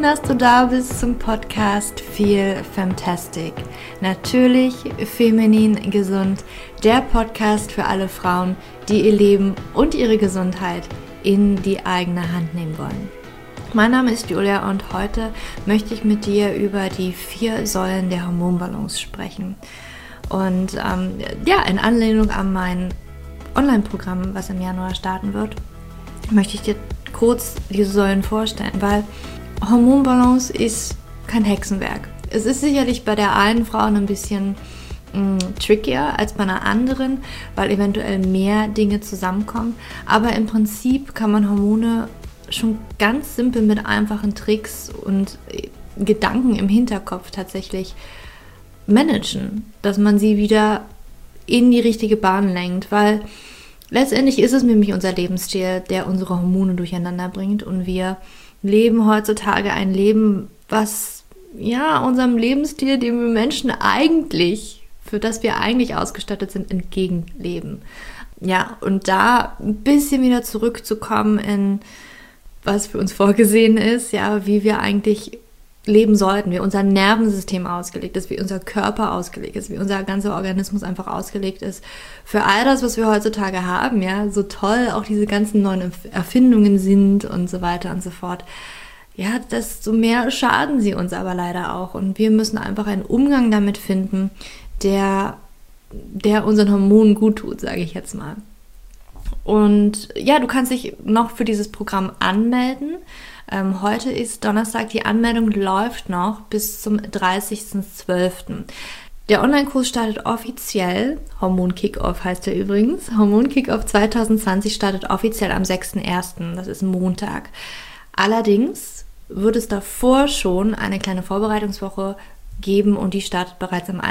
dass du da bist zum Podcast Feel Fantastic. Natürlich feminin gesund, der Podcast für alle Frauen, die ihr Leben und ihre Gesundheit in die eigene Hand nehmen wollen. Mein Name ist Julia und heute möchte ich mit dir über die 4 Säulen der Hormonbalance sprechen. Und in Anlehnung an mein Online-Programm, was im Januar starten wird, möchte ich dir kurz diese Säulen vorstellen, weil Hormonbalance ist kein Hexenwerk. Es ist sicherlich bei der einen Frau ein bisschen trickier als bei einer anderen, weil eventuell mehr Dinge zusammenkommen. Aber im Prinzip kann man Hormone schon ganz simpel mit einfachen Tricks und Gedanken im Hinterkopf tatsächlich managen, dass man sie wieder in die richtige Bahn lenkt, weil letztendlich ist es nämlich unser Lebensstil, der unsere Hormone durcheinander bringt und wir leben heutzutage ein Leben, was unserem Lebensstil, den wir Menschen für das wir eigentlich ausgestattet sind, entgegenleben. Ja, und da ein bisschen wieder zurückzukommen in was für uns vorgesehen ist, wie wir eigentlich leben sollten, wie unser Nervensystem ausgelegt ist, wie unser Körper ausgelegt ist, wie unser ganzer Organismus einfach ausgelegt ist. Für all das, was wir heutzutage haben, so toll auch diese ganzen neuen Erfindungen sind und so weiter und so fort, desto mehr schaden sie uns aber leider auch. Und wir müssen einfach einen Umgang damit finden, der unseren Hormonen gut tut, sage ich jetzt mal. Und du kannst dich noch für dieses Programm anmelden. Heute ist Donnerstag, die Anmeldung läuft noch bis zum 30.12. Der Online-Kurs startet offiziell, Hormon-Kick-Off heißt er übrigens, Hormon-Kick-Off 2020 startet offiziell am 6.1., das ist Montag. Allerdings wird es davor schon eine kleine Vorbereitungswoche geben und die startet bereits am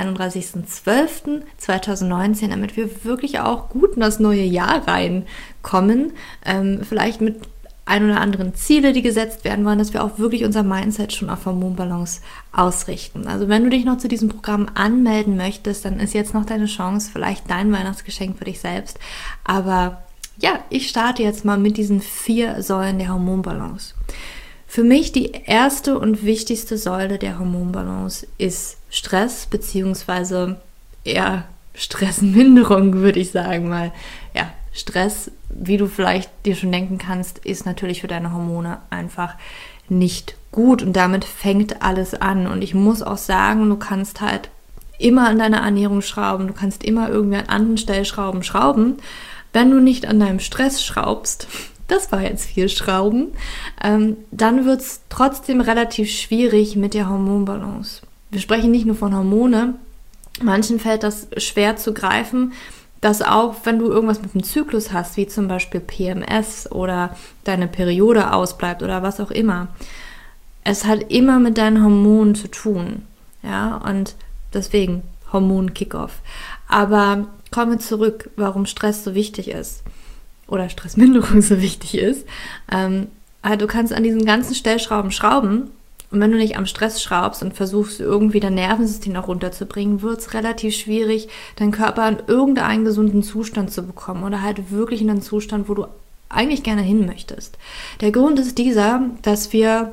31.12.2019, damit wir wirklich auch gut in das neue Jahr reinkommen, vielleicht mit ein oder anderen Ziele, die gesetzt werden wollen, dass wir auch wirklich unser Mindset schon auf Hormonbalance ausrichten. Also wenn du dich noch zu diesem Programm anmelden möchtest, dann ist jetzt noch deine Chance, vielleicht dein Weihnachtsgeschenk für dich selbst. Aber ich starte jetzt mal mit diesen 4 Säulen der Hormonbalance. Für mich die erste und wichtigste Säule der Hormonbalance ist Stress, beziehungsweise eher Stressminderung, würde ich sagen mal. Stress, wie du vielleicht dir schon denken kannst, ist natürlich für deine Hormone einfach nicht gut und damit fängt alles an. Und ich muss auch sagen, du kannst halt immer an deiner Ernährung schrauben, du kannst immer irgendwie an anderen Stellschrauben schrauben. Wenn du nicht an deinem Stress schraubst, das war jetzt viel Schrauben, dann wird es trotzdem relativ schwierig mit der Hormonbalance. Wir sprechen nicht nur von Hormone, manchen fällt das schwer zu greifen, dass auch, wenn du irgendwas mit dem Zyklus hast, wie zum Beispiel PMS oder deine Periode ausbleibt oder was auch immer, es hat immer mit deinen Hormonen zu tun. Und deswegen Hormon-Kick-Off. Aber kommen wir zurück, warum Stress so wichtig ist oder Stressminderung so wichtig ist. Du kannst an diesen ganzen Stellschrauben schrauben und wenn du nicht am Stress schraubst und versuchst irgendwie dein Nervensystem noch runterzubringen, wird es relativ schwierig, deinen Körper in irgendeinen gesunden Zustand zu bekommen oder halt wirklich in einen Zustand, wo du eigentlich gerne hin möchtest. Der Grund ist dieser, dass wir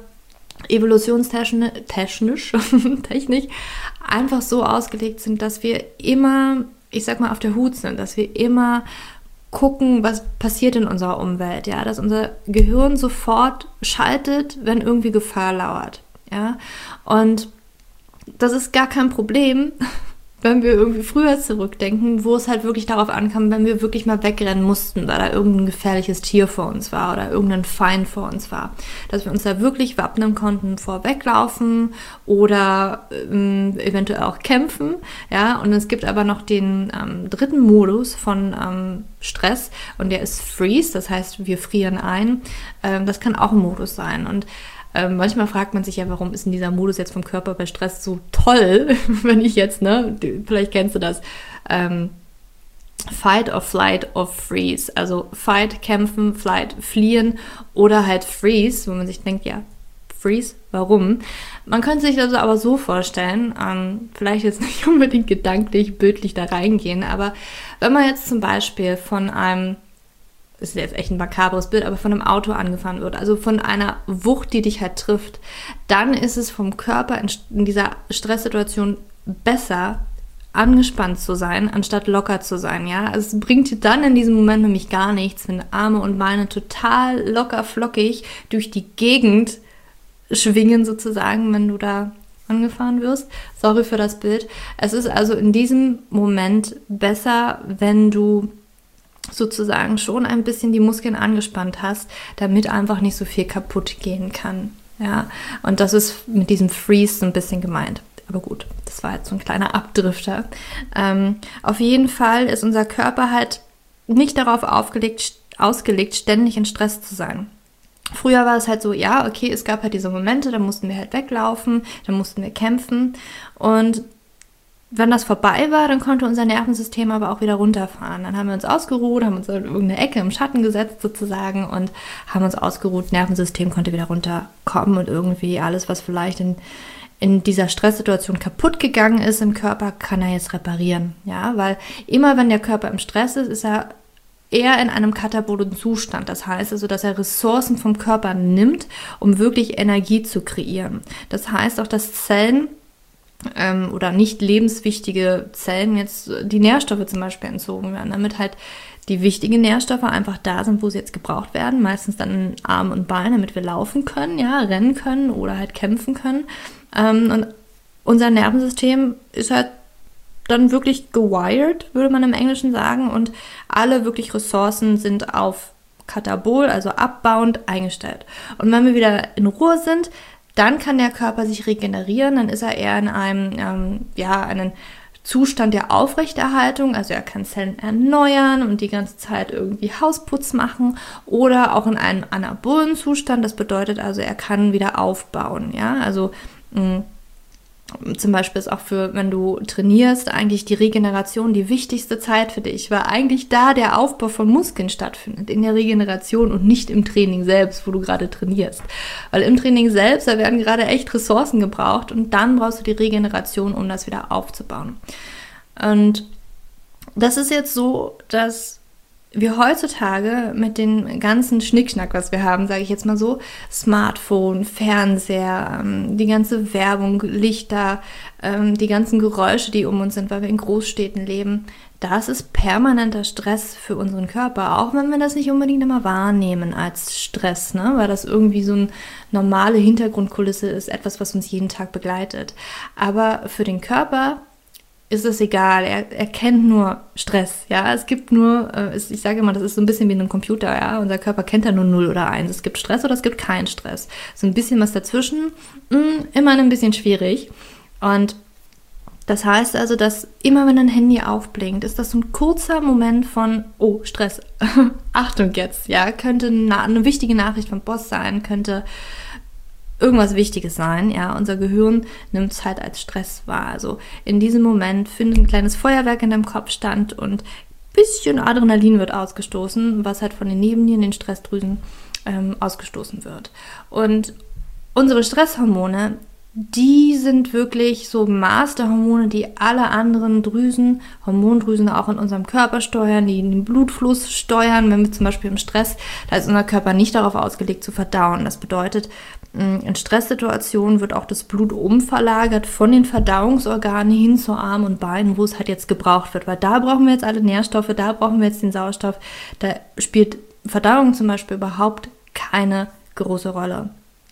evolutionstechnisch einfach so ausgelegt sind, dass wir immer, auf der Hut sind, dass wir immer gucken, was passiert in unserer Umwelt, dass unser Gehirn sofort schaltet, wenn irgendwie Gefahr lauert, und das ist gar kein Problem, wenn wir irgendwie früher zurückdenken, wo es halt wirklich darauf ankam, wenn wir wirklich mal wegrennen mussten, weil da irgendein gefährliches Tier vor uns war oder irgendein Feind vor uns war, dass wir uns da wirklich wappnen konnten, vorweglaufen oder eventuell auch kämpfen, und es gibt aber noch den 3. Modus von Stress und der ist Freeze, das heißt, wir frieren ein, das kann auch ein Modus sein und manchmal fragt man sich warum ist denn dieser Modus jetzt vom Körper bei Stress so toll, wenn ich jetzt, vielleicht kennst du das, Fight or Flight or Freeze, also Fight, kämpfen, Flight, fliehen oder halt Freeze, wo man sich denkt, Freeze, warum? Man könnte sich das aber so vorstellen, vielleicht jetzt nicht unbedingt gedanklich, bildlich da reingehen, aber wenn man jetzt zum Beispiel von einem das ist jetzt echt ein makabres Bild, aber von einem Auto angefahren wird, also von einer Wucht, die dich halt trifft, dann ist es vom Körper in dieser Stresssituation besser, angespannt zu sein, anstatt locker zu sein, ja. Also es bringt dir dann in diesem Moment nämlich gar nichts, wenn Arme und Beine total locker flockig durch die Gegend schwingen sozusagen, wenn du da angefahren wirst. Sorry für das Bild. Es ist also in diesem Moment besser, wenn du sozusagen schon ein bisschen die Muskeln angespannt hast, damit einfach nicht so viel kaputt gehen kann. Ja, und das ist mit diesem Freeze so ein bisschen gemeint. Aber gut, das war jetzt so ein kleiner Abdrifter. Auf jeden Fall ist unser Körper halt nicht darauf ausgelegt, ständig in Stress zu sein. Früher war es halt so, ja, okay, es gab halt diese Momente, da mussten wir halt weglaufen, da mussten wir kämpfen und wenn das vorbei war, dann konnte unser Nervensystem aber auch wieder runterfahren. Dann haben wir uns ausgeruht, haben uns in irgendeine Ecke im Schatten gesetzt sozusagen und haben uns ausgeruht, Nervensystem konnte wieder runterkommen und irgendwie alles, was vielleicht in dieser Stresssituation kaputt gegangen ist im Körper, kann er jetzt reparieren, ja, weil immer wenn der Körper im Stress ist, ist er eher in einem katabolen Zustand. Das heißt also, dass er Ressourcen vom Körper nimmt, um wirklich Energie zu kreieren. Das heißt auch, dass Zellen oder nicht lebenswichtige Zellen jetzt die Nährstoffe zum Beispiel entzogen werden, damit halt die wichtigen Nährstoffe einfach da sind, wo sie jetzt gebraucht werden, meistens dann in Arm und Bein, damit wir laufen können, ja, rennen können oder halt kämpfen können. Und unser Nervensystem ist halt dann wirklich gewired, würde man im Englischen sagen, und alle wirklich Ressourcen sind auf Katabol, also abbauend, eingestellt. Und wenn wir wieder in Ruhe sind, dann kann der Körper sich regenerieren, dann ist er eher in einem, einen Zustand der Aufrechterhaltung, also er kann Zellen erneuern und die ganze Zeit irgendwie Hausputz machen oder auch in einem anabolen Zustand, das bedeutet also, er kann wieder aufbauen, ja, also zum Beispiel ist auch für, wenn du trainierst, eigentlich die Regeneration die wichtigste Zeit für dich, weil eigentlich da der Aufbau von Muskeln stattfindet, in der Regeneration und nicht im Training selbst, wo du gerade trainierst. Weil im Training selbst, da werden gerade echt Ressourcen gebraucht und dann brauchst du die Regeneration, um das wieder aufzubauen. Und das ist jetzt so, dass wir heutzutage mit dem ganzen Schnickschnack, was wir haben, sage ich jetzt mal so, Smartphone, Fernseher, die ganze Werbung, Lichter, die ganzen Geräusche, die um uns sind, weil wir in Großstädten leben, das ist permanenter Stress für unseren Körper, auch wenn wir das nicht unbedingt immer wahrnehmen als Stress, ne? Weil das irgendwie so eine normale Hintergrundkulisse ist, etwas, was uns jeden Tag begleitet. Aber für den Körper ist es egal, er kennt nur Stress, ja, es gibt nur, ich sage immer, das ist so ein bisschen wie ein Computer, ja, unser Körper kennt ja nur 0 oder 1, es gibt Stress oder es gibt keinen Stress, so ein bisschen was dazwischen, immer ein bisschen schwierig und das heißt also, dass immer wenn ein Handy aufblinkt, ist das so ein kurzer Moment von, oh, Stress, Achtung jetzt, ja, könnte eine wichtige Nachricht vom Boss sein, könnte irgendwas Wichtiges sein, ja, unser Gehirn nimmt es halt als Stress wahr. Also in diesem Moment findet ein kleines Feuerwerk in deinem Kopf statt und ein bisschen Adrenalin wird ausgestoßen, was halt von den Nebennieren, den Stressdrüsen ausgestoßen wird. Und unsere Stresshormone, die sind wirklich so Masterhormone, die alle anderen Drüsen, Hormondrüsen auch in unserem Körper steuern, die den Blutfluss steuern. Wenn wir zum Beispiel im Stress, da ist unser Körper nicht darauf ausgelegt zu verdauen. Das bedeutet, in Stresssituationen wird auch das Blut umverlagert von den Verdauungsorganen hin zu Armen und Beinen, wo es halt jetzt gebraucht wird. Weil da brauchen wir jetzt alle Nährstoffe, da brauchen wir jetzt den Sauerstoff. Da spielt Verdauung zum Beispiel überhaupt keine große Rolle.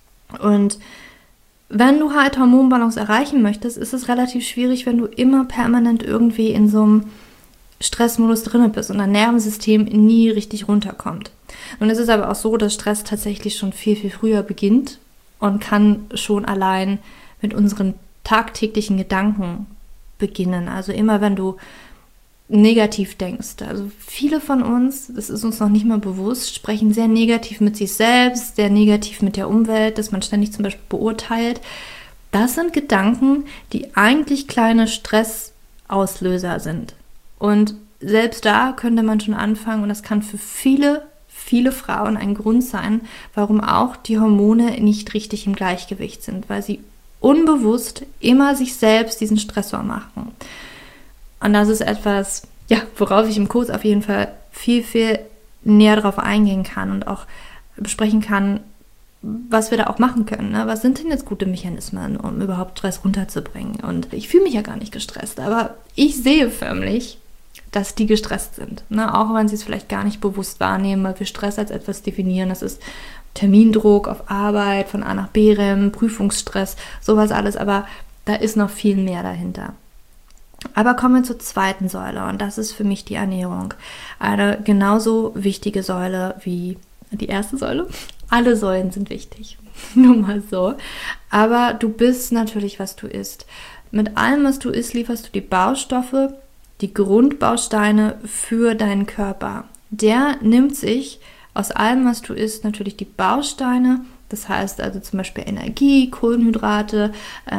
Und wenn du halt Hormonbalance erreichen möchtest, ist es relativ schwierig, wenn du immer permanent irgendwie in so einem Stressmodus drin bist und dein Nervensystem nie richtig runterkommt. Und es ist aber auch so, dass Stress tatsächlich schon viel, viel früher beginnt und kann schon allein mit unseren tagtäglichen Gedanken beginnen. Also immer, wenn du negativ denkst. Also viele von uns, das ist uns noch nicht mal bewusst, sprechen sehr negativ mit sich selbst, sehr negativ mit der Umwelt, dass man ständig zum Beispiel beurteilt. Das sind Gedanken, die eigentlich kleine Stressauslöser sind. Und selbst da könnte man schon anfangen und das kann für viele Frauen ein Grund sein, warum auch die Hormone nicht richtig im Gleichgewicht sind, weil sie unbewusst immer sich selbst diesen Stressor machen. Und das ist etwas, ja, worauf ich im Kurs auf jeden Fall viel, viel näher darauf eingehen kann und auch besprechen kann, was wir da auch machen können. Ne? Was sind denn jetzt gute Mechanismen, um überhaupt Stress runterzubringen? Und ich fühle mich ja gar nicht gestresst, aber ich sehe förmlich, dass die gestresst sind. Ne? Auch wenn sie es vielleicht gar nicht bewusst wahrnehmen, weil wir Stress als etwas definieren. Das ist Termindruck auf Arbeit, von A nach B rennen, Prüfungsstress, sowas alles. Aber da ist noch viel mehr dahinter. Aber kommen wir zur zweiten Säule und das ist für mich die Ernährung. Eine genauso wichtige Säule wie die erste Säule. Alle Säulen sind wichtig, nur mal so. Aber du bist natürlich, was du isst. Mit allem, was du isst, lieferst du die Baustoffe, die Grundbausteine für deinen Körper. Der nimmt sich aus allem, was du isst, natürlich die Bausteine. Das heißt also zum Beispiel Energie, Kohlenhydrate,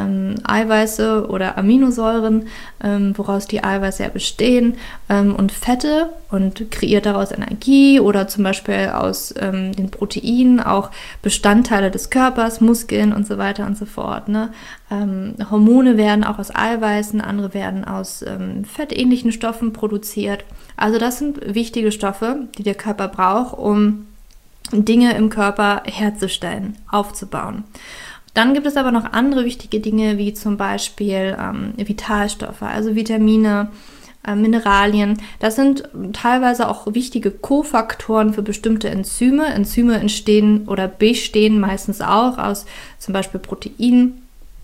Eiweiße oder Aminosäuren, woraus die Eiweiße ja bestehen, und Fette und kreiert daraus Energie oder zum Beispiel aus den Proteinen auch Bestandteile des Körpers, Muskeln und so weiter und so fort. Ne? Hormone werden auch aus Eiweißen, andere werden aus fettähnlichen Stoffen produziert. Also das sind wichtige Stoffe, die der Körper braucht, um Dinge im Körper herzustellen, aufzubauen. Dann gibt es aber noch andere wichtige Dinge, wie zum Beispiel Vitalstoffe, also Vitamine, Mineralien. Das sind teilweise auch wichtige Kofaktoren für bestimmte Enzyme. Enzyme entstehen oder bestehen meistens auch aus zum Beispiel Proteinen.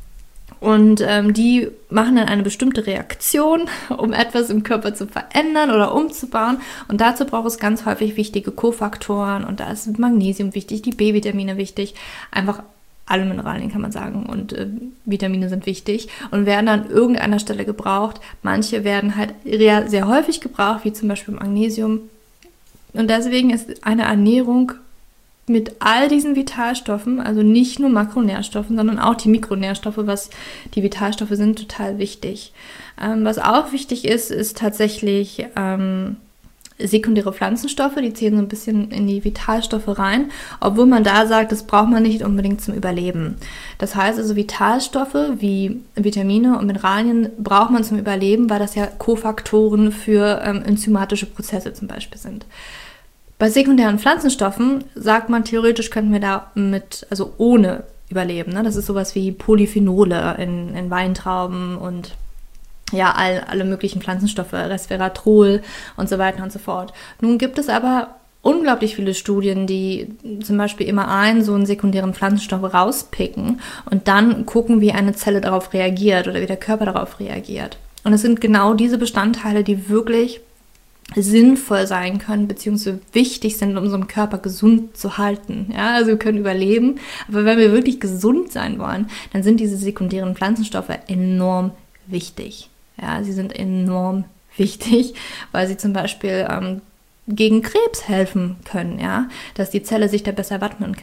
Und die machen dann eine bestimmte Reaktion, um etwas im Körper zu verändern oder umzubauen. Und dazu braucht es ganz häufig wichtige Kofaktoren. Und da ist Magnesium wichtig, die B-Vitamine wichtig. Einfach alle Mineralien kann man sagen. Und Vitamine sind wichtig und werden an irgendeiner Stelle gebraucht. Manche werden halt sehr häufig gebraucht, wie zum Beispiel Magnesium. Und deswegen ist eine Ernährung mit all diesen Vitalstoffen, also nicht nur Makronährstoffen, sondern auch die Mikronährstoffe, was die Vitalstoffe sind, total wichtig. Was auch wichtig ist tatsächlich sekundäre Pflanzenstoffe, die zählen so ein bisschen in die Vitalstoffe rein, obwohl man da sagt, das braucht man nicht unbedingt zum Überleben. Das heißt also, Vitalstoffe wie Vitamine und Mineralien braucht man zum Überleben, weil das ja Kofaktoren für enzymatische Prozesse zum Beispiel sind. Bei sekundären Pflanzenstoffen sagt man, theoretisch könnten wir da also ohne überleben. Ne? Das ist sowas wie Polyphenole in Weintrauben und ja, alle möglichen Pflanzenstoffe, Resveratrol und so weiter und so fort. Nun gibt es aber unglaublich viele Studien, die zum Beispiel immer so einen sekundären Pflanzenstoff rauspicken und dann gucken, wie eine Zelle darauf reagiert oder wie der Körper darauf reagiert. Und es sind genau diese Bestandteile, die wirklich sinnvoll sein können, beziehungsweise wichtig sind, um unseren Körper gesund zu halten. Ja, also wir können überleben, aber wenn wir wirklich gesund sein wollen, dann sind diese sekundären Pflanzenstoffe enorm wichtig. Ja, sie sind enorm wichtig, weil sie zum Beispiel gegen Krebs helfen können, ja, dass die Zelle sich da besser wappnen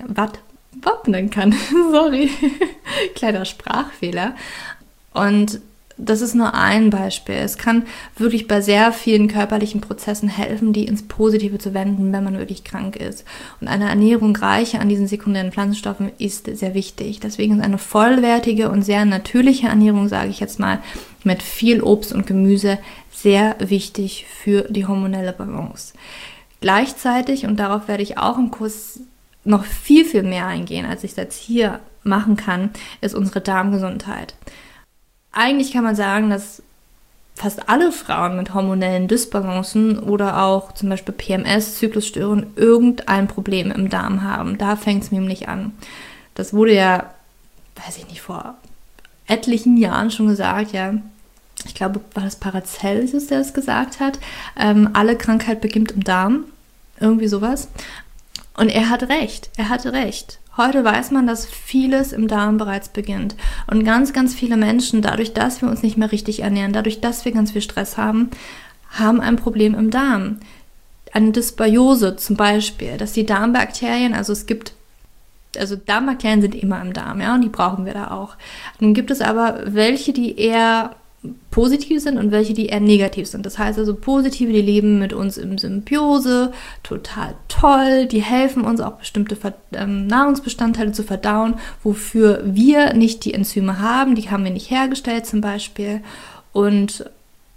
kann. Sorry, kleiner Sprachfehler. Und das ist nur ein Beispiel. Es kann wirklich bei sehr vielen körperlichen Prozessen helfen, die ins Positive zu wenden, wenn man wirklich krank ist. Und eine Ernährung reich an diesen sekundären Pflanzenstoffen ist sehr wichtig. Deswegen ist eine vollwertige und sehr natürliche Ernährung, sage ich jetzt mal, mit viel Obst und Gemüse sehr wichtig für die hormonelle Balance. Gleichzeitig, und darauf werde ich auch im Kurs noch viel, viel mehr eingehen, als ich es jetzt hier machen kann, ist unsere Darmgesundheit. Eigentlich kann man sagen, dass fast alle Frauen mit hormonellen Dysbalancen oder auch zum Beispiel PMS, Zyklusstörungen, irgendein Problem im Darm haben. Da fängt es nämlich an. Das wurde ja, weiß ich nicht, vor etlichen Jahren schon gesagt, ja. Ich glaube, war das Paracelsus, der es gesagt hat. Alle Krankheit beginnt im Darm. Irgendwie sowas. Und er hatte recht. Heute weiß man, dass vieles im Darm bereits beginnt. Und ganz, ganz viele Menschen, dadurch, dass wir uns nicht mehr richtig ernähren, dadurch, dass wir ganz viel Stress haben, haben ein Problem im Darm. Eine Dysbiose zum Beispiel, dass die Darmbakterien, also Darmbakterien sind immer im Darm, ja, und die brauchen wir da auch. Nun gibt es aber welche, die eher positiv sind und welche, die eher negativ sind. Das heißt also positive, die leben mit uns in Symbiose, total toll, die helfen uns auch bestimmte Nahrungsbestandteile zu verdauen, wofür wir nicht die Enzyme haben, die haben wir nicht hergestellt zum Beispiel. Und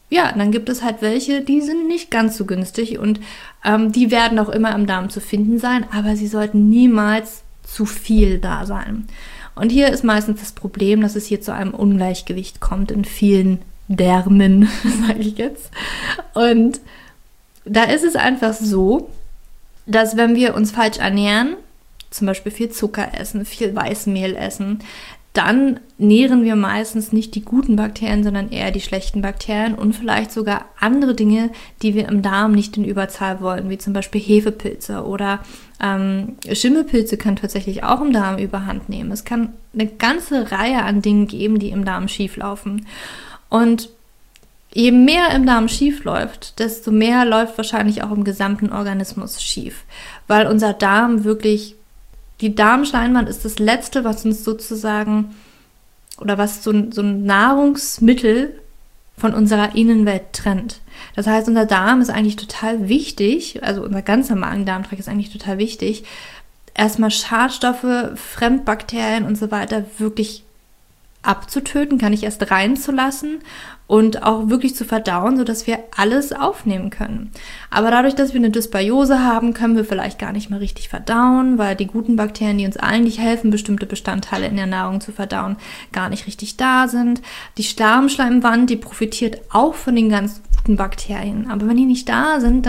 ja, dann gibt es halt welche, die sind nicht ganz so günstig und die werden auch immer im Darm zu finden sein, aber sie sollten niemals zu viel da sein. Und hier ist meistens das Problem, dass es hier zu einem Ungleichgewicht kommt in vielen Därmen, sage ich jetzt. Und da ist es einfach so, dass wenn wir uns falsch ernähren, zum Beispiel viel Zucker essen, viel Weißmehl essen, dann nähren wir meistens nicht die guten Bakterien, sondern eher die schlechten Bakterien und vielleicht sogar andere Dinge, die wir im Darm nicht in Überzahl wollen, wie zum Beispiel Hefepilze oder Schimmelpilze können tatsächlich auch im Darm überhand nehmen. Es kann eine ganze Reihe an Dingen geben, die im Darm schieflaufen. Und je mehr im Darm schief läuft, desto mehr läuft wahrscheinlich auch im gesamten Organismus schief, weil unser Darm wirklich, die Darmschleimwand ist das Letzte, was uns sozusagen, oder was so ein Nahrungsmittel von unserer Innenwelt trennt. Das heißt, unser Darm ist eigentlich total wichtig, also unser ganzer Magen-Darm-Trakt ist eigentlich total wichtig, erstmal Schadstoffe, Fremdbakterien und so weiter wirklich abzutöten, gar nicht erst reinzulassen und auch wirklich zu verdauen, sodass wir alles aufnehmen können. Aber dadurch, dass wir eine Dysbiose haben, können wir vielleicht gar nicht mehr richtig verdauen, weil die guten Bakterien, die uns eigentlich helfen, bestimmte Bestandteile in der Nahrung zu verdauen, gar nicht richtig da sind. Die Darmschleimwand, die profitiert auch von den ganz guten Bakterien. Aber wenn die nicht da sind,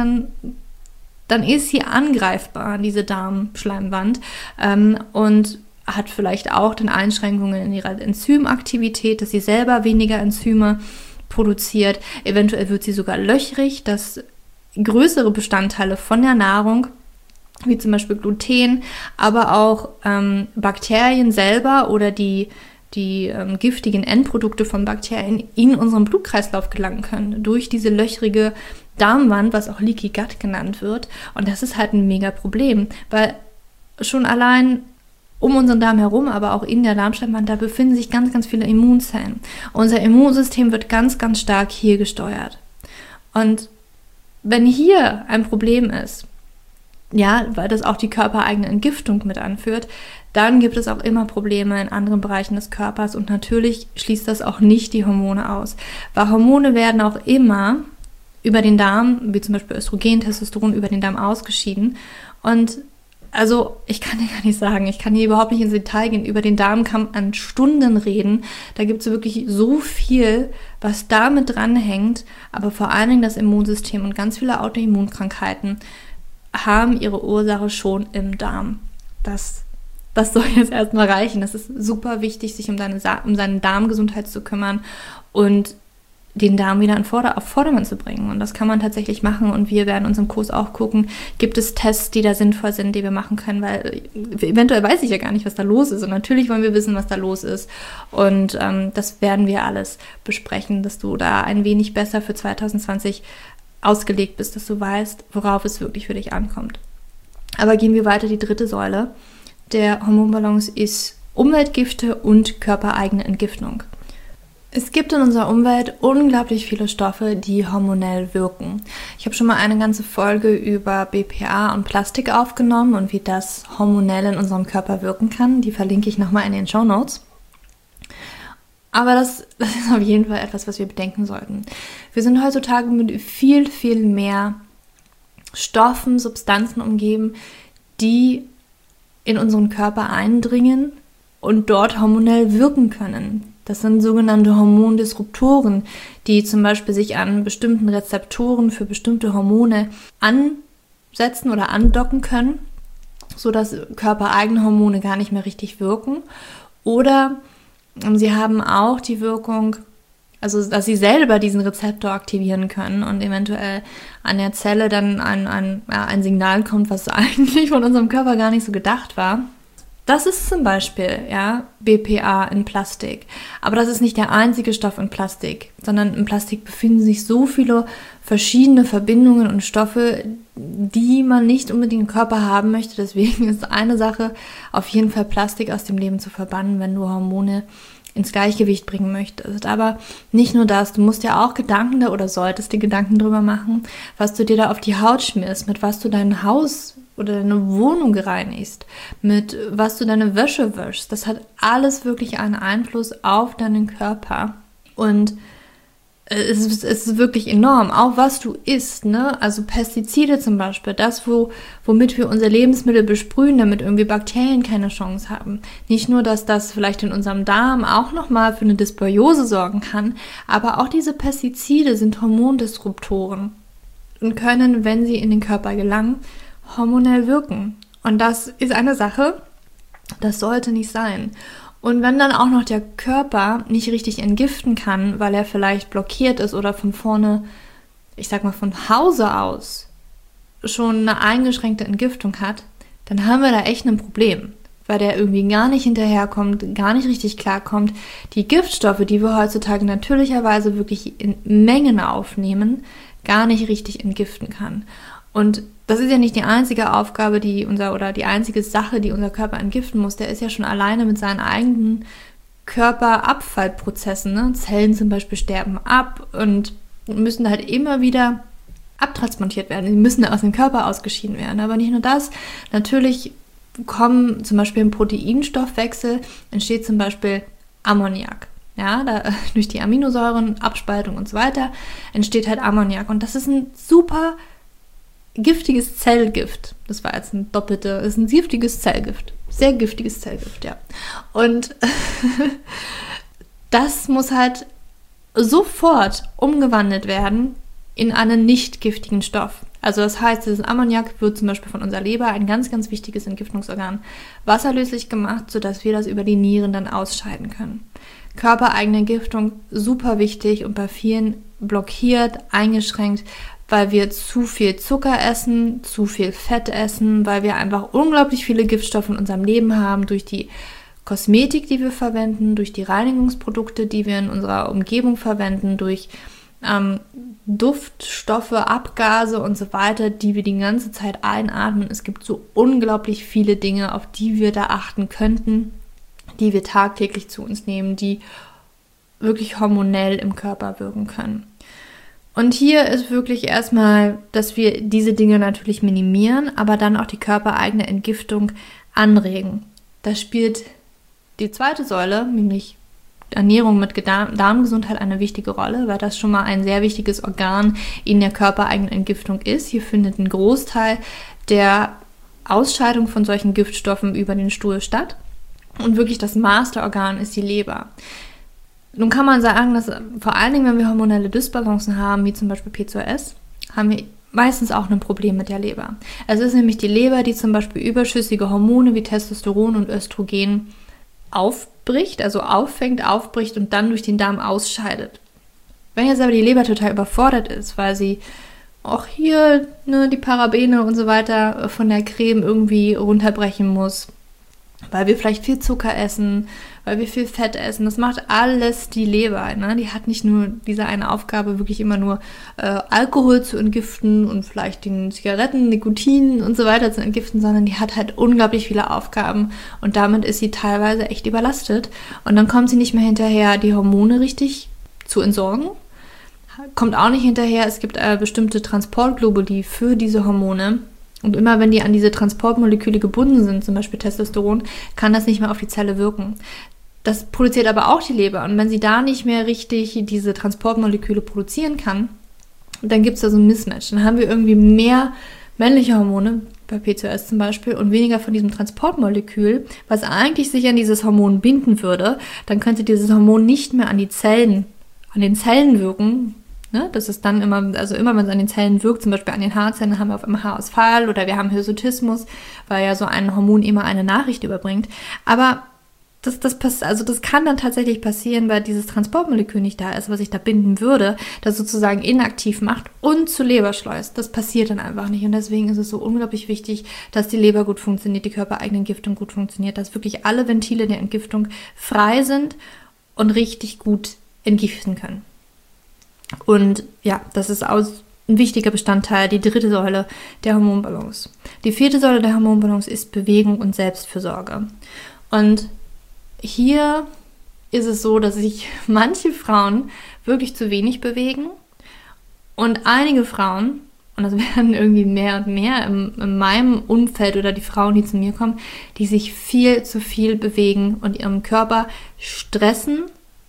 dann ist sie angreifbar, diese Darmschleimwand, und hat vielleicht auch dann Einschränkungen in ihrer Enzymaktivität, dass sie selber weniger Enzyme produziert. Eventuell wird sie sogar löchrig, dass größere Bestandteile von der Nahrung, wie zum Beispiel Gluten, aber auch Bakterien selber oder die giftigen Endprodukte von Bakterien in unseren Blutkreislauf gelangen können, durch diese löchrige Darmwand, was auch Leaky Gut genannt wird. Und das ist halt ein mega Problem, weil schon allein um unseren Darm herum, aber auch in der Darmschleimwand, da befinden sich ganz, ganz viele Immunzellen. Unser Immunsystem wird ganz, ganz stark hier gesteuert. Und wenn hier ein Problem ist, ja, weil das auch die körpereigene Entgiftung mit anführt, dann gibt es auch immer Probleme in anderen Bereichen des Körpers und natürlich schließt das auch nicht die Hormone aus. Weil Hormone werden auch immer über den Darm, wie zum Beispiel Östrogen, Testosteron, über den Darm ausgeschieden. Und also ich kann dir gar nicht sagen, ich kann hier überhaupt nicht ins Detail gehen. Über den Darm kann man an Stunden reden. Da gibt es wirklich so viel, was damit dranhängt. Aber vor allen Dingen das Immunsystem und ganz viele Autoimmunkrankheiten haben ihre Ursache schon im Darm. Das soll jetzt erstmal reichen. Das ist super wichtig, sich um seine Darmgesundheit zu kümmern und den Darm wieder auf Vordermann zu bringen. Und das kann man tatsächlich machen. Und wir werden uns im Kurs auch gucken, gibt es Tests, die da sinnvoll sind, die wir machen können, weil eventuell weiß ich ja gar nicht, was da los ist. Und natürlich wollen wir wissen, was da los ist. Und das werden wir alles besprechen, dass du da ein wenig besser für 2020 ausgelegt bist, dass du weißt, worauf es wirklich für dich ankommt. Aber gehen wir weiter, die dritte Säule der Hormonbalance ist Umweltgifte und körpereigene Entgiftung. Es gibt in unserer Umwelt unglaublich viele Stoffe, die hormonell wirken. Ich habe schon mal eine ganze Folge über BPA und Plastik aufgenommen und wie das hormonell in unserem Körper wirken kann. Die verlinke ich nochmal in den Shownotes. Aber das ist auf jeden Fall etwas, was wir bedenken sollten. Wir sind heutzutage mit viel, viel mehr Stoffen, Substanzen umgeben, die in unseren Körper eindringen und dort hormonell wirken können. Das sind sogenannte Hormondisruptoren, die zum Beispiel sich an bestimmten Rezeptoren für bestimmte Hormone ansetzen oder andocken können, sodass körpereigene Hormone gar nicht mehr richtig wirken. Oder sie haben auch die Wirkung, also dass sie selber diesen Rezeptor aktivieren können und eventuell an der Zelle dann ein Signal kommt, was eigentlich von unserem Körper gar nicht so gedacht war. Das ist zum Beispiel BPA in Plastik. Aber das ist nicht der einzige Stoff in Plastik, sondern in Plastik befinden sich so viele verschiedene Verbindungen und Stoffe, die man nicht unbedingt im Körper haben möchte. Deswegen ist eine Sache, auf jeden Fall Plastik aus dem Leben zu verbannen, wenn du Hormone ins Gleichgewicht bringen möchtest. Aber nicht nur das, du musst ja auch solltest dir Gedanken drüber machen, was du dir da auf die Haut schmierst, mit was du dein Haus oder deine Wohnung reinigst, mit was du deine Wäsche wäschst. Das hat alles wirklich einen Einfluss auf deinen Körper. Und es ist wirklich enorm, auch was du isst, ne? Also Pestizide zum Beispiel, das, womit wir unsere Lebensmittel besprühen, damit irgendwie Bakterien keine Chance haben. Nicht nur, dass das vielleicht in unserem Darm auch nochmal für eine Dysbiose sorgen kann, aber auch diese Pestizide sind Hormondisruptoren und können, wenn sie in den Körper gelangen, hormonell wirken. Und das ist eine Sache, das sollte nicht sein. Und wenn dann auch noch der Körper nicht richtig entgiften kann, weil er vielleicht blockiert ist oder von vorne, ich sag mal von Hause aus, schon eine eingeschränkte Entgiftung hat, dann haben wir da echt ein Problem, weil der irgendwie gar nicht hinterherkommt, gar nicht richtig klarkommt. Die Giftstoffe, die wir heutzutage natürlicherweise wirklich in Mengen aufnehmen, gar nicht richtig entgiften kann. Und das ist ja nicht die einzige Aufgabe, die einzige Sache, die unser Körper entgiften muss. Der ist ja schon alleine mit seinen eigenen Körperabfallprozessen. Ne? Zellen zum Beispiel sterben ab und müssen halt immer wieder abtransportiert werden. Die müssen aus dem Körper ausgeschieden werden. Aber nicht nur das. Natürlich kommen zum Beispiel im Proteinstoffwechsel entsteht zum Beispiel Ammoniak. Ja, durch die Aminosäuren, Abspaltung und so weiter entsteht halt Ammoniak. Und das ist ein super giftiges Zellgift. Das war jetzt ist ein giftiges Zellgift. Sehr giftiges Zellgift, ja. Und das muss halt sofort umgewandelt werden in einen nicht giftigen Stoff. Also das heißt, dieses Ammoniak wird zum Beispiel von unserer Leber, ein ganz, ganz wichtiges Entgiftungsorgan, wasserlöslich gemacht, sodass wir das über die Nieren dann ausscheiden können. Körpereigene Entgiftung, super wichtig und bei vielen blockiert, eingeschränkt, weil wir zu viel Zucker essen, zu viel Fett essen, weil wir einfach unglaublich viele Giftstoffe in unserem Leben haben, durch die Kosmetik, die wir verwenden, durch die Reinigungsprodukte, die wir in unserer Umgebung verwenden, durch Duftstoffe, Abgase und so weiter, die wir die ganze Zeit einatmen. Es gibt so unglaublich viele Dinge, auf die wir da achten könnten, die wir tagtäglich zu uns nehmen, die wirklich hormonell im Körper wirken können. Und hier ist wirklich erstmal, dass wir diese Dinge natürlich minimieren, aber dann auch die körpereigene Entgiftung anregen. Da spielt die zweite Säule, nämlich Ernährung mit Darmgesundheit, eine wichtige Rolle, weil das schon mal ein sehr wichtiges Organ in der körpereigenen Entgiftung ist. Hier findet ein Großteil der Ausscheidung von solchen Giftstoffen über den Stuhl statt. Und wirklich das Masterorgan ist die Leber. Nun kann man sagen, dass vor allen Dingen, wenn wir hormonelle Dysbalancen haben, wie zum Beispiel PCOS, haben wir meistens auch ein Problem mit der Leber. Es ist nämlich die Leber, die zum Beispiel überschüssige Hormone wie Testosteron und Östrogen aufbricht, also auffängt, aufbricht und dann durch den Darm ausscheidet. Wenn jetzt aber die Leber total überfordert ist, weil sie auch hier die Parabene und so weiter von der Creme irgendwie runterbrechen muss, weil wir vielleicht viel Zucker essen, weil wir viel Fett essen. Das macht alles die Leber. Ne? Die hat nicht nur diese eine Aufgabe, wirklich immer nur Alkohol zu entgiften und vielleicht den Zigaretten, Nikotin und so weiter zu entgiften, sondern die hat halt unglaublich viele Aufgaben und damit ist sie teilweise echt überlastet. Und dann kommt sie nicht mehr hinterher, die Hormone richtig zu entsorgen. Kommt auch nicht hinterher, es gibt bestimmte Transportglobuli für diese Hormone. Und immer wenn die an diese Transportmoleküle gebunden sind, zum Beispiel Testosteron, kann das nicht mehr auf die Zelle wirken. Das produziert aber auch die Leber. Und wenn sie da nicht mehr richtig diese Transportmoleküle produzieren kann, dann gibt es da so ein Mismatch. Dann haben wir irgendwie mehr männliche Hormone, bei PCOS zum Beispiel, und weniger von diesem Transportmolekül, was eigentlich sich an dieses Hormon binden würde. Dann könnte dieses Hormon nicht mehr an den Zellen wirken. Ne? Das ist dann immer, also immer wenn es an den Zellen wirkt, zum Beispiel an den Haarzellen, haben wir auf einmal Haarausfall oder wir haben Hirsutismus, weil ja so ein Hormon immer eine Nachricht überbringt. Aber das kann dann tatsächlich passieren, weil dieses Transportmolekül nicht da ist, was sich da binden würde, das sozusagen inaktiv macht und zur Leber schleust. Das passiert dann einfach nicht und deswegen ist es so unglaublich wichtig, dass die Leber gut funktioniert, die körpereigene Entgiftung gut funktioniert, dass wirklich alle Ventile der Entgiftung frei sind und richtig gut entgiften können. Und ja, das ist ein wichtiger Bestandteil, die dritte Säule der Hormonbalance. Die vierte Säule der Hormonbalance ist Bewegung und Selbstfürsorge. Und hier ist es so, dass sich manche Frauen wirklich zu wenig bewegen und einige Frauen, und das werden irgendwie mehr und mehr in meinem Umfeld oder die Frauen, die zu mir kommen, die sich viel zu viel bewegen und ihrem Körper stressen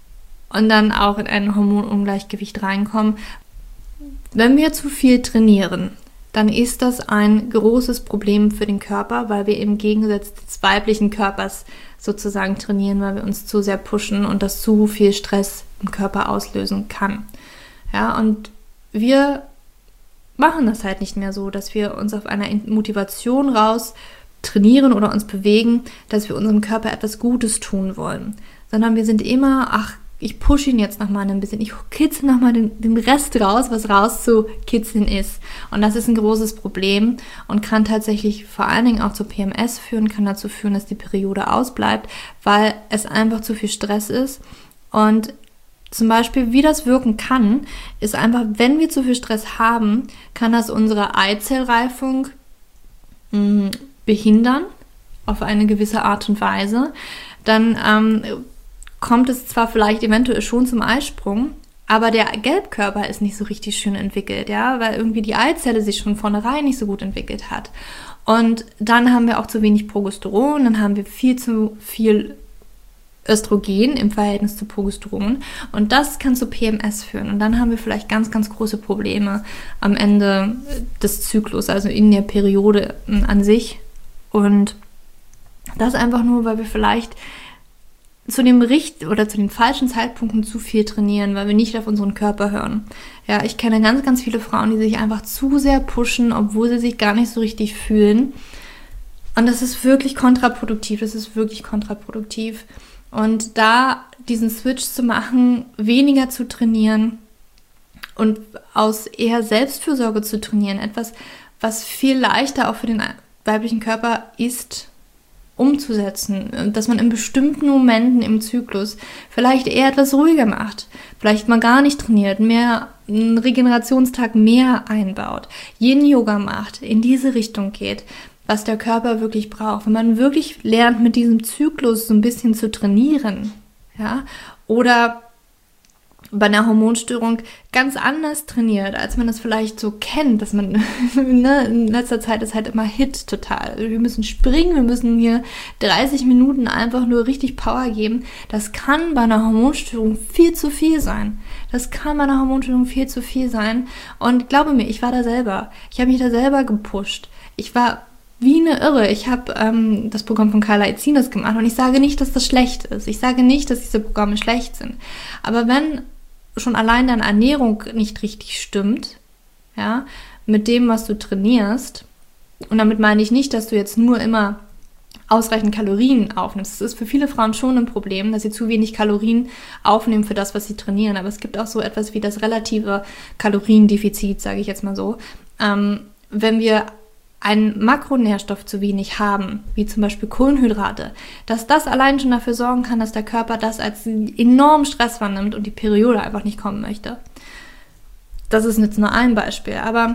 und dann auch in ein Hormonungleichgewicht reinkommen. Wenn wir zu viel trainieren, dann ist das ein großes Problem für den Körper, weil wir im Gegensatz des weiblichen Körpers sozusagen trainieren, weil wir uns zu sehr pushen und das zu viel Stress im Körper auslösen kann. Ja, und wir machen das halt nicht mehr so, dass wir uns auf einer Motivation raus trainieren oder uns bewegen, dass wir unserem Körper etwas Gutes tun wollen, sondern wir sind immer, ich pushe ihn jetzt nochmal ein bisschen, ich kitzel nochmal den Rest raus, was rauszukitzeln ist. Und das ist ein großes Problem und kann tatsächlich vor allen Dingen auch zur PMS führen, kann dazu führen, dass die Periode ausbleibt, weil es einfach zu viel Stress ist. Und zum Beispiel, wie das wirken kann, ist einfach, wenn wir zu viel Stress haben, kann das unsere Eizellreifung behindern, auf eine gewisse Art und Weise. Dann kommt es zwar vielleicht eventuell schon zum Eisprung, aber der Gelbkörper ist nicht so richtig schön entwickelt, ja, weil irgendwie die Eizelle sich schon vornherein nicht so gut entwickelt hat. Und dann haben wir auch zu wenig Progesteron, dann haben wir viel zu viel Östrogen im Verhältnis zu Progesteron und das kann zu PMS führen und dann haben wir vielleicht ganz, ganz große Probleme am Ende des Zyklus, also in der Periode an sich und das einfach nur, weil wir vielleicht zu dem zu den falschen Zeitpunkten zu viel trainieren, weil wir nicht auf unseren Körper hören. Ja, ich kenne ganz, ganz viele Frauen, die sich einfach zu sehr pushen, obwohl sie sich gar nicht so richtig fühlen. Und das ist wirklich kontraproduktiv. Und da diesen Switch zu machen, weniger zu trainieren und aus eher Selbstfürsorge zu trainieren, etwas, was viel leichter auch für den weiblichen Körper ist, umzusetzen, dass man in bestimmten Momenten im Zyklus vielleicht eher etwas ruhiger macht, vielleicht mal gar nicht trainiert, mehr einen Regenerationstag mehr einbaut, Yin-Yoga macht, in diese Richtung geht, was der Körper wirklich braucht. Wenn man wirklich lernt, mit diesem Zyklus so ein bisschen zu trainieren, ja, oder bei einer Hormonstörung ganz anders trainiert, als man das vielleicht so kennt, dass man, ne, in letzter Zeit ist halt immer Hit total. Wir müssen springen, wir müssen hier 30 Minuten einfach nur richtig Power geben. Das kann bei einer Hormonstörung viel zu viel sein. Und glaube mir, ich war da selber. Ich habe mich da selber gepusht. Ich war wie eine Irre. Ich habe das Programm von Carla Itzines gemacht und ich sage nicht, dass das schlecht ist. Ich sage nicht, dass diese Programme schlecht sind. Aber wenn schon allein deine Ernährung nicht richtig stimmt, ja, mit dem, was du trainierst, und damit meine ich nicht, dass du jetzt nur immer ausreichend Kalorien aufnimmst. Das ist für viele Frauen schon ein Problem, dass sie zu wenig Kalorien aufnehmen für das, was sie trainieren. Aber es gibt auch so etwas wie das relative Kaloriendefizit, sage ich jetzt mal so. Wenn wir einen Makronährstoff zu wenig haben, wie zum Beispiel Kohlenhydrate, dass das allein schon dafür sorgen kann, dass der Körper das als enormen Stress wahrnimmt und die Periode einfach nicht kommen möchte. Das ist jetzt nur ein Beispiel, aber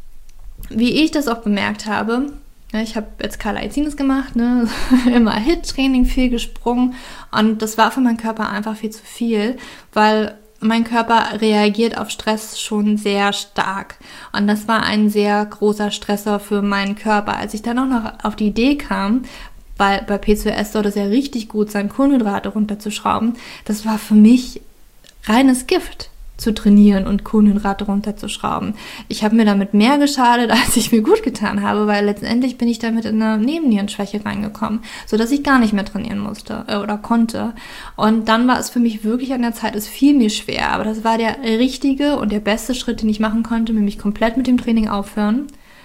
wie ich das auch bemerkt habe, ich habe jetzt Carla Itzines gemacht, ne, immer HIIT-Training, viel gesprungen und das war für meinen Körper einfach viel zu viel, weil mein Körper reagiert auf Stress schon sehr stark und das war ein sehr großer Stressor für meinen Körper. Als ich dann auch noch auf die Idee kam, weil bei P2S dort ist ja richtig gut, seine Kohlenhydrate runterzuschrauben, das war für mich reines Gift, zu trainieren und Kohlenhydrate runterzuschrauben. Ich habe mir damit mehr geschadet, als ich mir gut getan habe, weil letztendlich bin ich damit in eine Nebennierenschwäche reingekommen, sodass ich gar nicht mehr trainieren musste oder konnte. Und dann war es für mich wirklich an der Zeit, es fiel mir schwer, aber das war der richtige und der beste Schritt, den ich machen konnte, nämlich komplett mit dem Training aufhören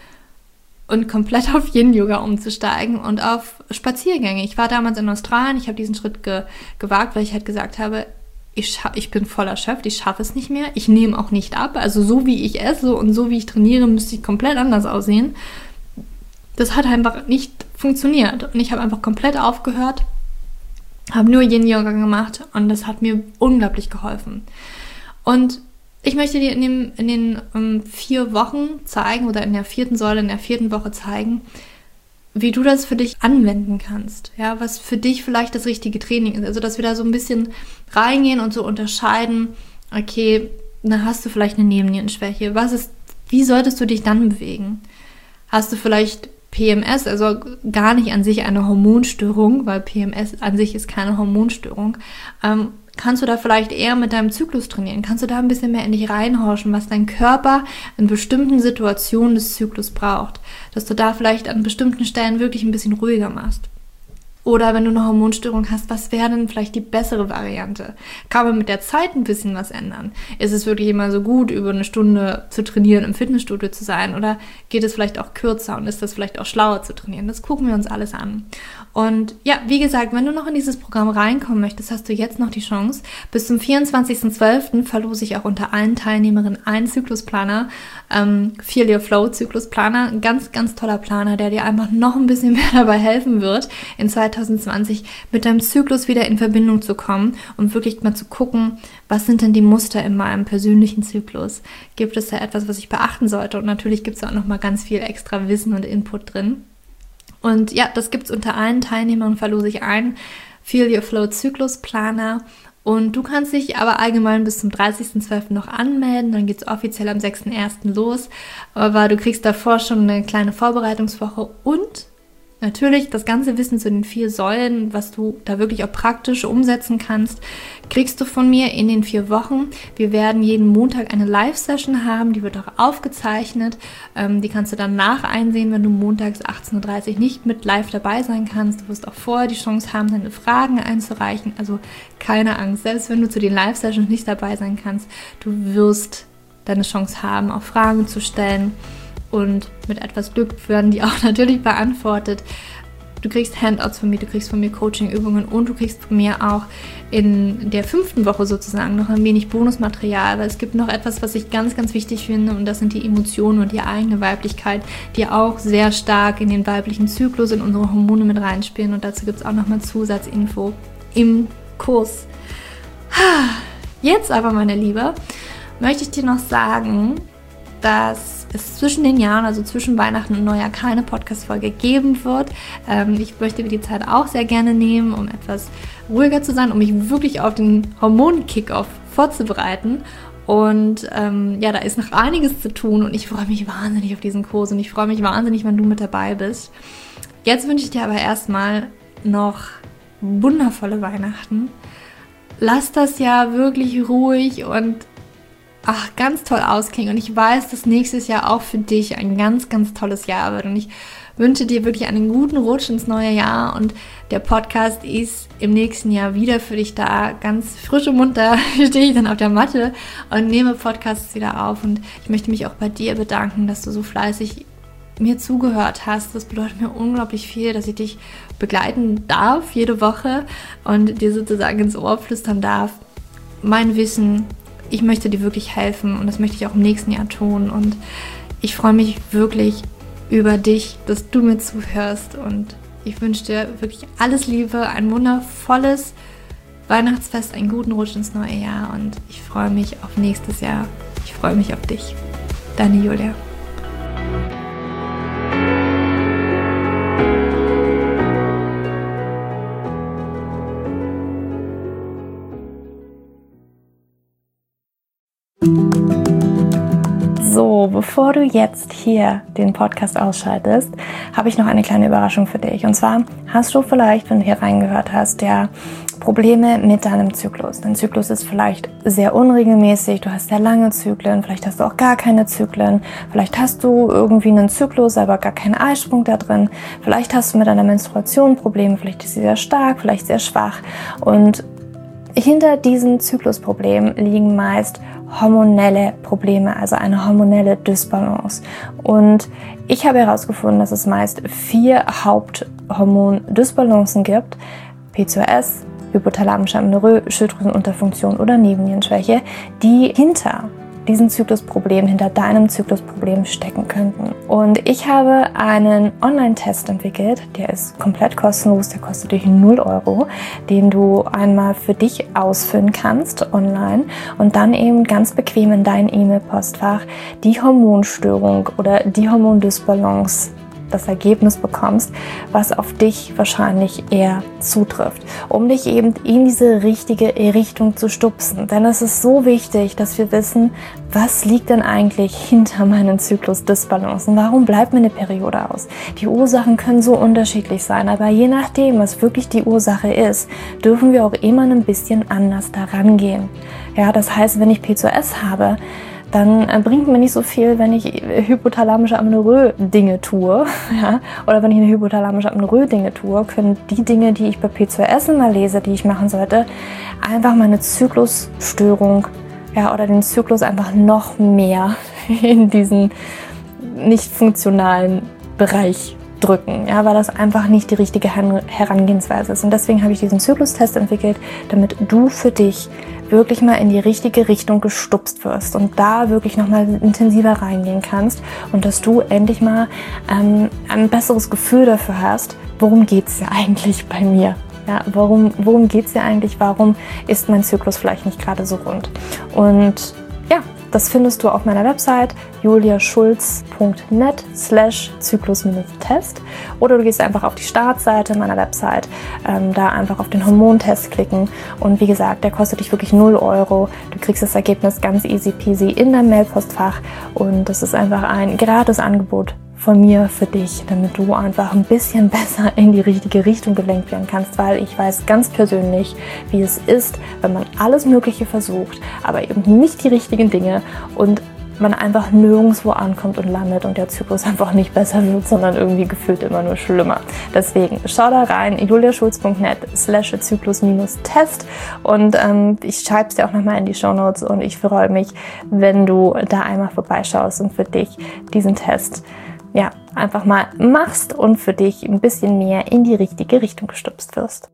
und komplett auf Yin-Yoga umzusteigen und auf Spaziergänge. Ich war damals in Australien, ich habe diesen Schritt gewagt, weil ich halt gesagt habe, ich bin voll erschöpft, ich schaffe es nicht mehr, ich nehme auch nicht ab, also so wie ich esse und so wie ich trainiere, müsste ich komplett anders aussehen. Das hat einfach nicht funktioniert und ich habe einfach komplett aufgehört, habe nur Yin-Yoga gemacht und das hat mir unglaublich geholfen. Und ich möchte dir in den 4 Wochen zeigen oder in der 4. Säule, in der 4. Woche zeigen, wie du das für dich anwenden kannst, ja, was für dich vielleicht das richtige Training ist. Also, dass wir da so ein bisschen reingehen und so unterscheiden, okay, dann hast du vielleicht eine Nebennierenschwäche. Wie solltest du dich dann bewegen? Hast du vielleicht PMS, also gar nicht an sich eine Hormonstörung, weil PMS an sich ist keine Hormonstörung. Kannst du da vielleicht eher mit deinem Zyklus trainieren? Kannst du da ein bisschen mehr in dich reinhorchen, was dein Körper in bestimmten Situationen des Zyklus braucht? Dass du da vielleicht an bestimmten Stellen wirklich ein bisschen ruhiger machst. Oder wenn du eine Hormonstörung hast, was wäre denn vielleicht die bessere Variante? Kann man mit der Zeit ein bisschen was ändern? Ist es wirklich immer so gut, über eine Stunde zu trainieren, im Fitnessstudio zu sein? Oder geht es vielleicht auch kürzer und ist das vielleicht auch schlauer zu trainieren? Das gucken wir uns alles an. Und ja, wie gesagt, wenn du noch in dieses Programm reinkommen möchtest, hast du jetzt noch die Chance. Bis zum 24.12. verlose ich auch unter allen Teilnehmerinnen einen Zyklusplaner, Feel Your Flow Zyklusplaner. Ein ganz, ganz toller Planer, der dir einfach noch ein bisschen mehr dabei helfen wird, in 2020 mit deinem Zyklus wieder in Verbindung zu kommen und wirklich mal zu gucken, was sind denn die Muster in meinem persönlichen Zyklus? Gibt es da etwas, was ich beachten sollte? Und natürlich gibt es da auch noch mal ganz viel extra Wissen und Input drin. Und ja, das gibt es unter allen Teilnehmern, verlose ich ein Feel Your Flow Zyklusplaner. Und du kannst dich aber allgemein bis zum 30.12. noch anmelden, dann geht es offiziell am 6.1. los. Aber du kriegst davor schon eine kleine Vorbereitungswoche und natürlich das ganze Wissen zu den 4 Säulen, was du da wirklich auch praktisch umsetzen kannst, kriegst du von mir in den 4 Wochen. Wir werden jeden Montag eine Live-Session haben, die wird auch aufgezeichnet. Die kannst du dann einsehen, wenn du montags 18.30 Uhr nicht mit live dabei sein kannst. Du wirst auch vorher die Chance haben, deine Fragen einzureichen. Also keine Angst, selbst wenn du zu den Live-Sessions nicht dabei sein kannst, du wirst deine Chance haben, auch Fragen zu stellen. Und mit etwas Glück werden die auch natürlich beantwortet. Du kriegst Handouts von mir, du kriegst von mir Coaching-Übungen und du kriegst von mir auch in der 5. Woche sozusagen noch ein wenig Bonusmaterial, weil es gibt noch etwas, was ich ganz, ganz wichtig finde und das sind die Emotionen und die eigene Weiblichkeit, die auch sehr stark in den weiblichen Zyklus, in unsere Hormone mit reinspielen und dazu gibt es auch nochmal Zusatzinfo im Kurs. Jetzt aber, meine Liebe, möchte ich dir noch sagen, dass es zwischen den Jahren, also zwischen Weihnachten und Neujahr, keine Podcast-Folge geben wird. Ich möchte mir die Zeit auch sehr gerne nehmen, um etwas ruhiger zu sein, um mich wirklich auf den Hormon-Kick-Off vorzubereiten. Und ja, da ist noch einiges zu tun und ich freue mich wahnsinnig auf diesen Kurs und ich freue mich wahnsinnig, wenn du mit dabei bist. Jetzt wünsche ich dir aber erstmal noch wundervolle Weihnachten. Lass das Jahr wirklich ruhig und ganz toll ausklingen und ich weiß, dass nächstes Jahr auch für dich ein ganz, ganz tolles Jahr wird und ich wünsche dir wirklich einen guten Rutsch ins neue Jahr und der Podcast ist im nächsten Jahr wieder für dich da, ganz frisch und munter stehe ich dann auf der Matte und nehme Podcasts wieder auf und ich möchte mich auch bei dir bedanken, dass du so fleißig mir zugehört hast. Das bedeutet mir unglaublich viel, dass ich dich begleiten darf jede Woche und dir sozusagen ins Ohr flüstern darf. Mein Wissen, ich möchte dir wirklich helfen und das möchte ich auch im nächsten Jahr tun und ich freue mich wirklich über dich, dass du mir zuhörst und ich wünsche dir wirklich alles Liebe, ein wundervolles Weihnachtsfest, einen guten Rutsch ins neue Jahr und ich freue mich auf nächstes Jahr. Ich freue mich auf dich. Deine Julia. So, bevor du jetzt hier den Podcast ausschaltest, habe ich noch eine kleine Überraschung für dich. Und zwar hast du vielleicht, wenn du hier reingehört hast, ja Probleme mit deinem Zyklus. Dein Zyklus ist vielleicht sehr unregelmäßig, du hast sehr lange Zyklen, vielleicht hast du auch gar keine Zyklen, vielleicht hast du irgendwie einen Zyklus, aber gar keinen Eisprung da drin, vielleicht hast du mit deiner Menstruation Probleme, vielleicht ist sie sehr stark, vielleicht sehr schwach und hinter diesen Zyklusproblemen liegen meist hormonelle Probleme, also eine hormonelle Dysbalance. Und ich habe herausgefunden, dass es meist 4 Haupthormondysbalancen gibt: PCOS, hypothalamische Amenorrhoe, Schilddrüsenunterfunktion oder Nebennierenschwäche, die hinter diesen Zyklusproblem, hinter deinem Zyklusproblem stecken könnten. Und ich habe einen Online-Test entwickelt, der ist komplett kostenlos, der kostet dich 0 €, den du einmal für dich ausfüllen kannst online und dann eben ganz bequem in dein E-Mail-Postfach die Hormonstörung oder die Hormondysbalance das Ergebnis bekommst, was auf dich wahrscheinlich eher zutrifft, um dich eben in diese richtige Richtung zu stupsen. Denn es ist so wichtig, dass wir wissen, was liegt denn eigentlich hinter meinen Zyklusdysbalancen? Warum bleibt meine Periode aus? Die Ursachen können so unterschiedlich sein, aber je nachdem, was wirklich die Ursache ist, dürfen wir auch immer ein bisschen anders daran gehen. Ja, das heißt, wenn ich PCOS habe, dann bringt mir nicht so viel, wenn ich hypothalamische Amenorrhoe-Dinge tue. Ja? Oder wenn ich eine hypothalamische Amenorrhoe-Dinge tue, können die Dinge, die ich bei PCOS immer lese, die ich machen sollte, einfach meine Zyklusstörung, ja, oder den Zyklus einfach noch mehr in diesen nicht funktionalen Bereich drücken, ja, weil das einfach nicht die richtige Herangehensweise ist. Und deswegen habe ich diesen Zyklustest entwickelt, damit du für dich wirklich mal in die richtige Richtung gestupst wirst und da wirklich nochmal intensiver reingehen kannst und dass du endlich mal ein besseres Gefühl dafür hast, worum geht es ja eigentlich bei mir? Ja, worum geht es ja eigentlich? Warum ist mein Zyklus vielleicht nicht gerade so rund? Und ja, das findest du auf meiner Website juliaschulz.net/Zyklus-Test oder du gehst einfach auf die Startseite meiner Website, da einfach auf den Hormontest klicken und wie gesagt, der kostet dich wirklich 0 €. Du kriegst das Ergebnis ganz easy peasy in dein Mailpostfach und das ist einfach ein gratis Angebot von mir für dich, damit du einfach ein bisschen besser in die richtige Richtung gelenkt werden kannst, weil ich weiß ganz persönlich, wie es ist, wenn man alles Mögliche versucht, aber eben nicht die richtigen Dinge und man einfach nirgendwo ankommt und landet und der Zyklus einfach nicht besser wird, sondern irgendwie gefühlt immer nur schlimmer. Deswegen schau da rein, juliaschulz.net/Zyklus-Test und ich schreibe es dir auch nochmal in die Shownotes und ich freue mich, wenn du da einmal vorbeischaust und für dich diesen Test einfach mal machst und für dich ein bisschen mehr in die richtige Richtung gestupst wirst.